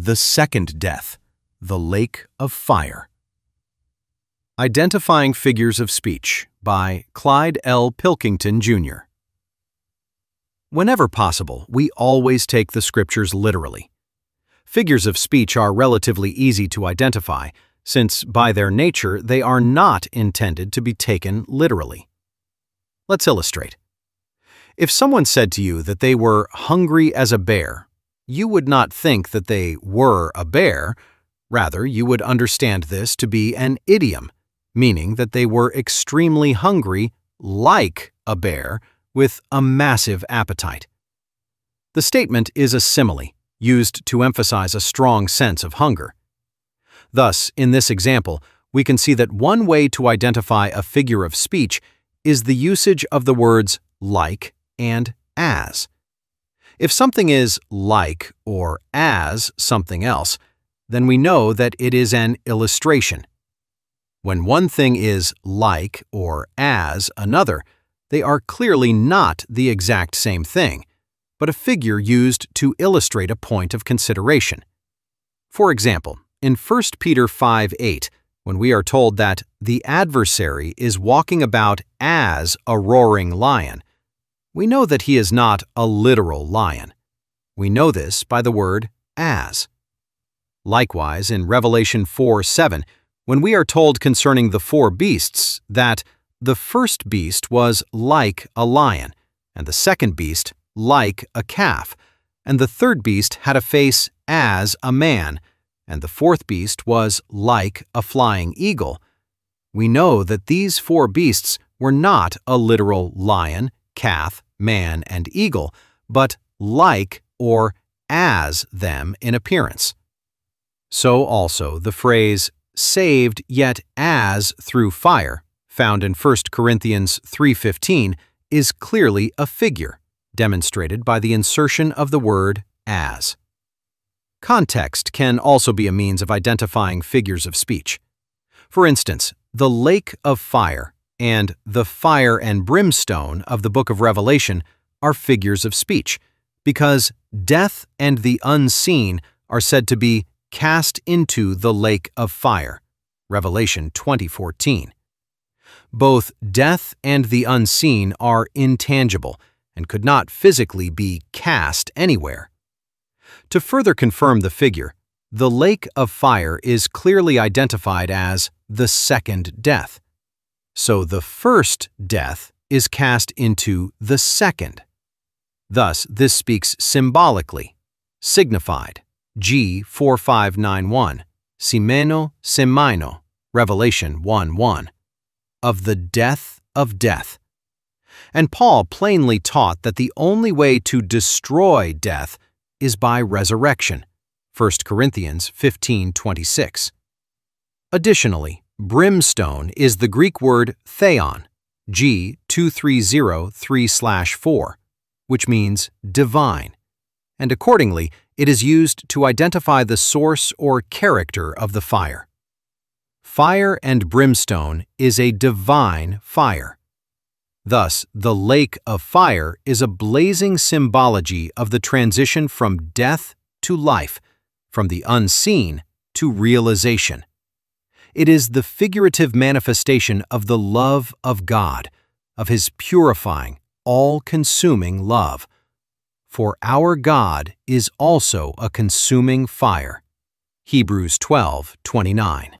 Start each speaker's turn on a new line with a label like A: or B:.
A: The second death, the lake of fire. Identifying Figures of Speech by Clyde L. Pilkington, Jr. Whenever possible, we always take the scriptures literally. Figures of speech are relatively easy to identify, since by their nature they are not intended to be taken literally. Let's illustrate. If someone said to you that they were hungry as a bear, you would not think that they were a bear. Rather, you would understand this to be an idiom, meaning that they were extremely hungry like a bear with a massive appetite. The statement is a simile, used to emphasize a strong sense of hunger. Thus, in this example, we can see that one way to identify a figure of speech is the usage of the words like and as. If something is like or as something else, then we know that it is an illustration. When one thing is like or as another, they are clearly not the exact same thing, but a figure used to illustrate a point of consideration. For example, in 1 Peter 5:8, when we are told that the adversary is walking about as a roaring lion, we know that he is not a literal lion. We know this by the word as. Likewise, in Revelation 4:7, when we are told concerning the four beasts that the first beast was like a lion, and the second beast like a calf, and the third beast had a face as a man, and the fourth beast was like a flying eagle, we know that these four beasts were not a literal lion, calf, man, and eagle, but like or as them in appearance. So also the phrase saved yet as through fire, found in 1 Corinthians 3:15, is clearly a figure, demonstrated by the insertion of the word as. Context can also be a means of identifying figures of speech. For instance, the lake of fire and the fire and brimstone of the book of Revelation are figures of speech, because death and the unseen are said to be cast into the lake of fire. Revelation 20:14. Both death and the unseen are intangible and could not physically be cast anywhere. To further confirm the figure, the lake of fire is clearly identified as the second death. So the first death is cast into the second. Thus, this speaks symbolically, signified, G 4591, Simeno Semaino, Revelation 1:1, of the death of death. And Paul plainly taught that the only way to destroy death is by resurrection, 1 Corinthians 15:26. Additionally, brimstone is the Greek word theon, G 2303/4, which means divine, and accordingly it is used to identify the source or character of the fire. Fire and brimstone is a divine fire. Thus, the lake of fire is a blazing symbology of the transition from death to life, from the unseen to realization. It is the figurative manifestation of the love of God, of His purifying, all-consuming love. For our God is also a consuming fire. Hebrews 12:29.